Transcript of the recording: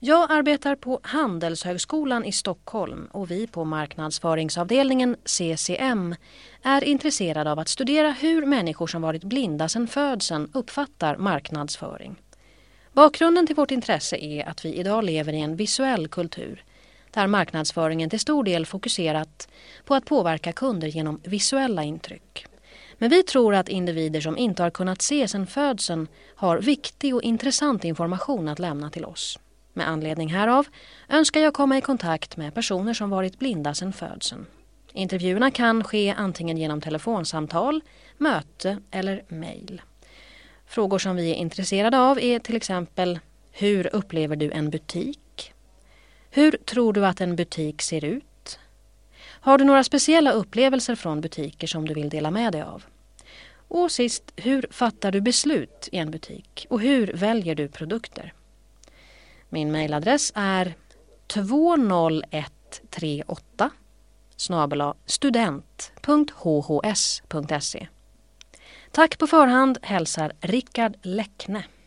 Jag arbetar på Handelshögskolan i Stockholm och vi på marknadsföringsavdelningen CCM är intresserade av att studera hur människor som varit blinda sedan födseln uppfattar marknadsföring. Bakgrunden till vårt intresse är att vi idag lever i en visuell kultur där marknadsföringen till stor del fokuserat på att påverka kunder genom visuella intryck. Men vi tror att individer som inte har kunnat se sedan födseln har viktig och intressant information att lämna till oss. Med anledning härav önskar jag komma i kontakt med personer som varit blinda sedan födseln. Intervjuerna kan ske antingen genom telefonsamtal, möte eller mejl. Frågor som vi är intresserade av är till exempel: hur upplever du en butik? Hur tror du att en butik ser ut? Har du några speciella upplevelser från butiker som du vill dela med dig av? Och sist, hur fattar du beslut i en butik? Och hur väljer du produkter? Min mejladress är 20138@student.hhs.se. Tack på förhand, hälsar Rickard Läckne.